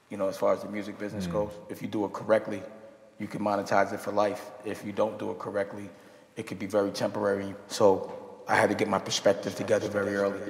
as far as the music business goes. If you do it correctly, you can monetize it for life. If you don't do it correctly, it could be very temporary. So I had to get my perspective together very early.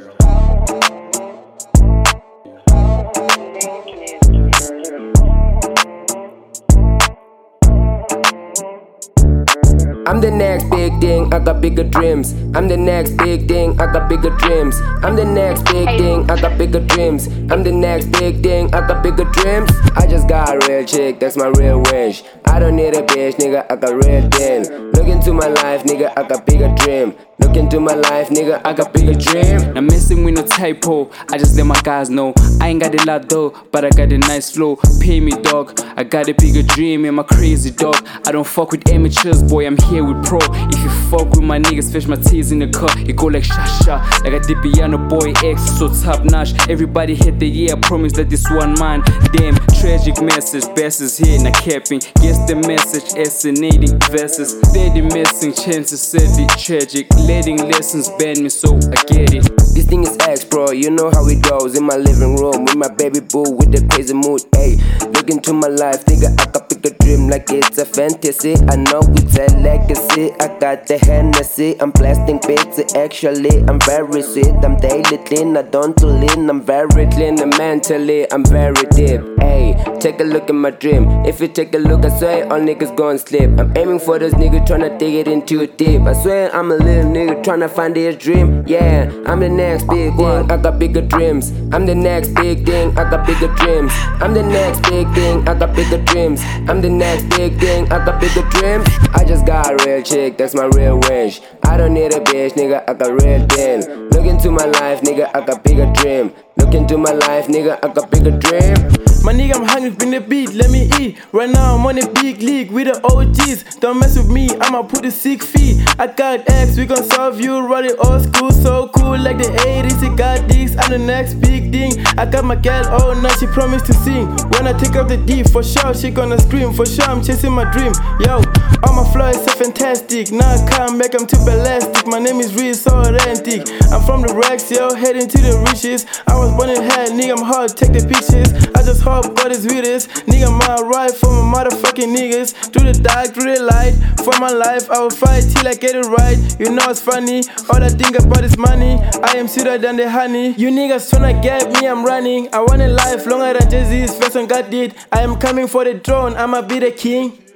I'm the next big thing, I got bigger dreams. I'm the next big thing, I got bigger dreams. I'm the next big thing, I got bigger dreams. I'm the next big thing, I got bigger dreams. I just got a real chick, that's my real wish. I don't need a bitch, nigga, I got real deal. Look into my life, nigga, I got bigger dream. Look into my life, nigga, I got bigger dream. Not messing with no typo, I just let my guys know. I ain't got a lot though, but I got a nice flow. Pay me, dog, I got a bigger dream and my crazy dog. I don't fuck with amateurs, boy, I'm here with pro. If you fuck with my niggas, fish my tears in the cup. You go like sha-sha, like a Dipiano boy X, so top notch. Everybody hit the year, I promise that this one man. Damn, tragic message, best is here, not capping. Guess the message, assassinating verses. Steady missing, chances said it tragic. Letting lessons bend me, so I get it. This thing is X, bro, you know how it goes. In my living room, with my baby boo, with the crazy mood, ayy. Look into my life, nigga, I got bigger dream like it's a fantasy. I know it's a legacy, I got the Hennessy. I'm blasting pizza, actually, I'm very sweet. I'm daily clean, I don't do lean. I'm very clean and mentally, I'm very deep. Ayy, take a look at my dream. If you take a look, I swear all niggas gon' slip. I'm aiming for those niggas tryna dig it into deep. I swear I'm a little nigga tryna find his dream. Yeah, I'm the next big thing, I got bigger dreams. I'm the next big thing, I got bigger dreams. I'm the next big thing, I got bigger dreams. I'm the next big thing, I got bigger dreams. I just got a real chick, that's my real wish. I don't need a bitch, nigga, I got real deal. Look into my life, nigga, I got bigger dream. Look into my life, nigga, I got bigger dream. My nigga, I'm hungry, bring the beat, let me eat. Right now I'm on a big league with the OGs. Don't mess with me, I'ma put the 6 feet. I got X, we gon' solve you, run it old school, so cool like the 80s. You got this, I'm the next big thing. I got my gal, oh now she promised to sing. When I take up the D, for sure she gonna scream. For sure I'm chasing my dream, yo. All my flow is so fantastic. Now I come back, I'm too ballistic. My name is real, so authentic. I'm from the racks, yo, heading to the riches. I was born in hell, nigga, I'm hard, take the pictures. I just hope God is with us. Nigga, my right for my motherfucking niggas. Through the dark, through the light. For my life, I will fight till I get it right. You know it's funny, all I think about is money. I am sweeter than the honey. You niggas tryna get me, I'm running. I want a life longer than Jay-Z's first one God did. I am coming for the throne, I'ma be the king.